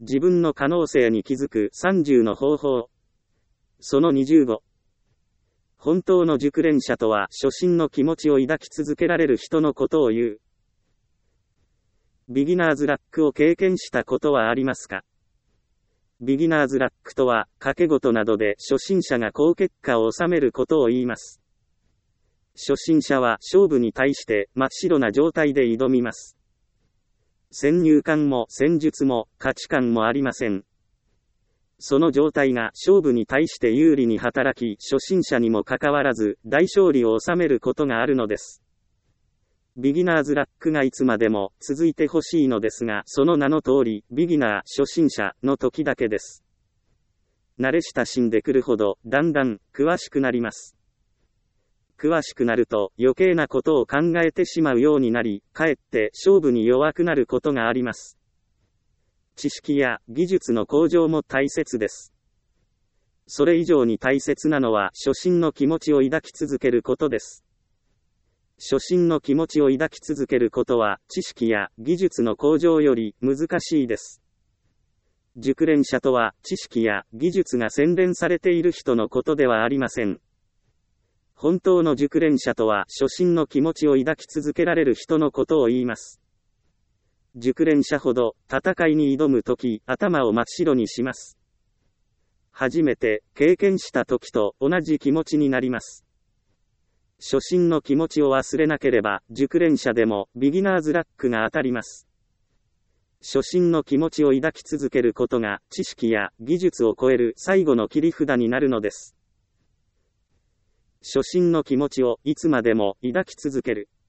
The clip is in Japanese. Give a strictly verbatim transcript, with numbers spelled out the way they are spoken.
自分の可能性に気づくさんじゅうの方法。そのにじゅうご。本当の熟練者とは初心の気持ちを抱き続けられる人のことを言う。ビギナーズラックを経験したことはありますか？ビギナーズラックとは、賭け事などで初心者が好結果を収めることを言います。初心者は勝負に対して真っ白な状態で挑みます。先入観も戦術も価値観もありません。その状態が勝負に対して有利に働き、初心者にもかかわらず大勝利を収めることがあるのです。ビギナーズラックがいつまでも続いてほしいのですが、その名の通り、ビギナー、初心者の時だけです。慣れ親しんでくるほど、だんだん詳しくなります。詳しくなると余計なことを考えてしまうようになり、かえって勝負に弱くなることがあります。知識や技術の向上も大切です。それ以上に大切なのは初心の気持ちを抱き続けることです。初心の気持ちを抱き続けることは知識や技術の向上より難しいです。熟練者とは知識や技術が洗練されている人のことではありません。本当の熟練者とは初心の気持ちを抱き続けられる人のことを言います。熟練者ほど戦いに挑むとき頭を真っ白にします。初めて経験したときと同じ気持ちになります。初心の気持ちを忘れなければ熟練者でもビギナーズラックが当たります。初心の気持ちを抱き続けることが知識や技術を超える最後の切り札になるのです。初心の気持ちをいつまでも抱き続ける。